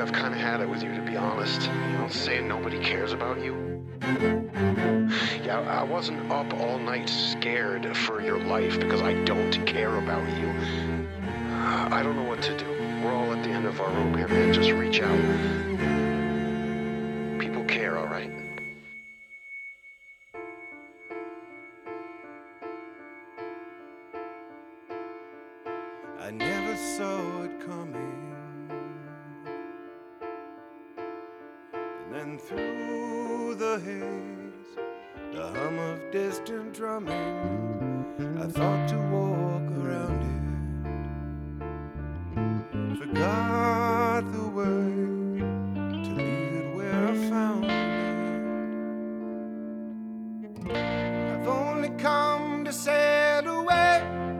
I've kind of had it with you, to be honest. You know, saying nobody cares about you. Yeah, I wasn't up all night scared for your life because I don't care about you. I don't know what to do. We're all at the end of our rope here, man. Just reach out. People care, all right? I never saw it coming. And then through the haze, the hum of distant drumming, I thought to walk around it. Forgot the way to leave it where I found it. I've only come to sail away,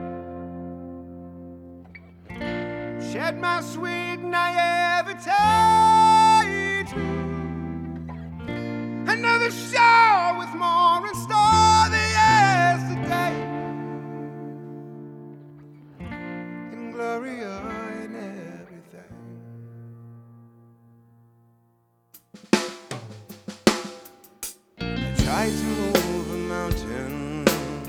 shed my sweet naivete to another show with more in store than yesterday, in Gloria and everything. I tried to move a mountain,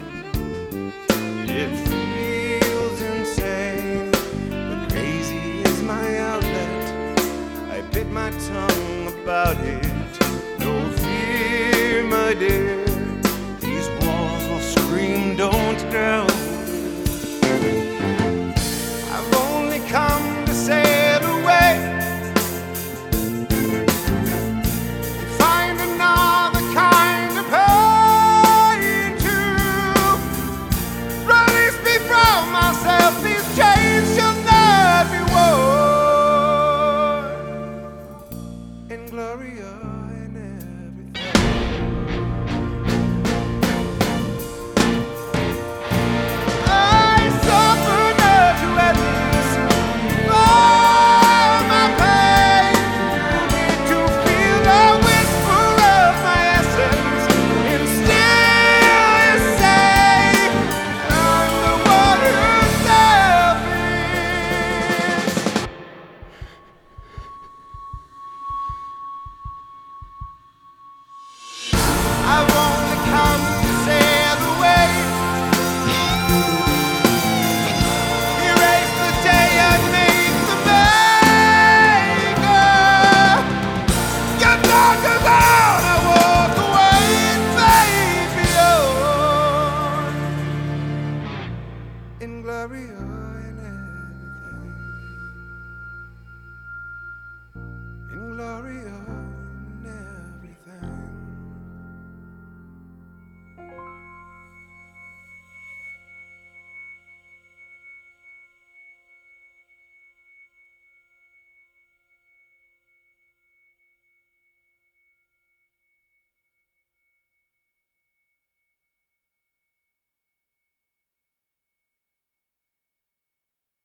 it feels insane, but crazy is my outlet. I bit my tongue about it. No fear, my dear, these walls will scream, don't drown